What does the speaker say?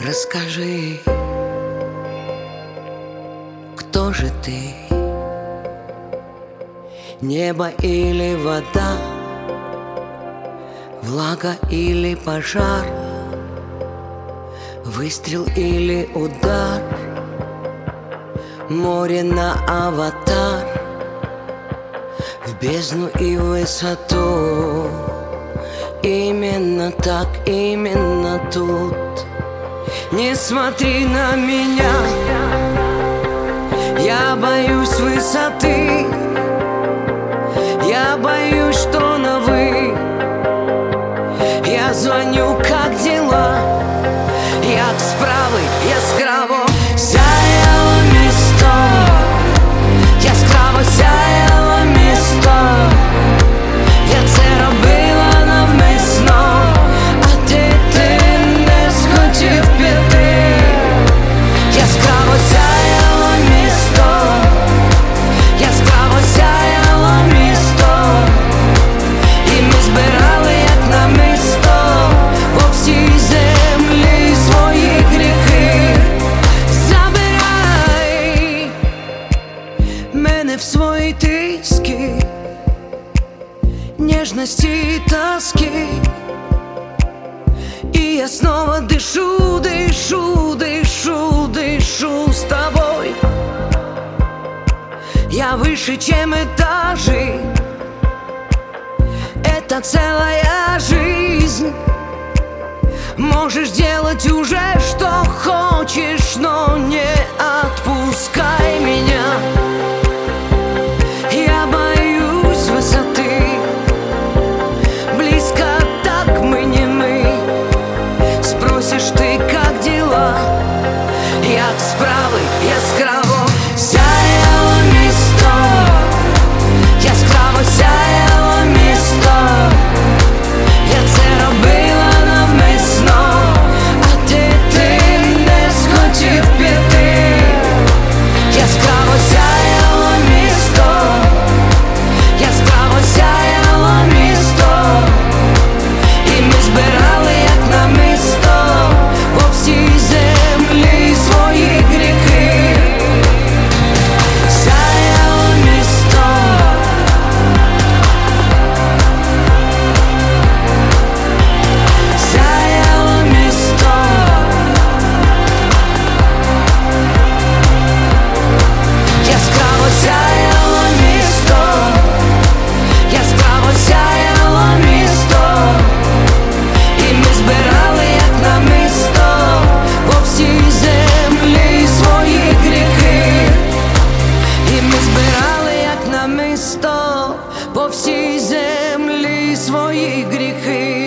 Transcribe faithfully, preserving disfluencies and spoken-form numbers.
Расскажи, кто же ты? Небо или вода, влага или пожар, выстрел или удар, море на аватар, в бездну и высоту. Именно так, именно тут. Не смотри на меня, я боюсь высоты, я боюсь, что на вы. Я звоню, как дела, як справи, яскраво сяяло місто, яскраво сяяло місто. Я це робила навмисно, а ти, ти не схотів піти. Яскраво сяяло місто, яскраво сяяло місто. І ми збирали, як намисто, по всій землі свої гріхи. Забирай мене в свої тиски, нежности и тоски. И я снова дышу, дышу, дышу, дышу с тобой. Я выше, чем этажи, это целая жизнь. Можешь делать уже, что хочешь, но не отпускай меня. Я боюсь высоты, близко так мы не мы. Спросишь ты, как дела, як справи, яскраво сяяло місто, яскраво сяяло місто. Я це робила навмисно, а ти, ти не схотів піти. Яскраво сяяло місто, яскраво сяяло місто. І ми збирали, як намисто, по всій землі свої гріхи. Сяяло місто, сяяло місто. Яскраво сяяло місто, яскраво сяяло місто. І ми збирали, як намисто, по всій землі свої гріхи. І ми збирали, як намисто, по всій землі свої гріхи.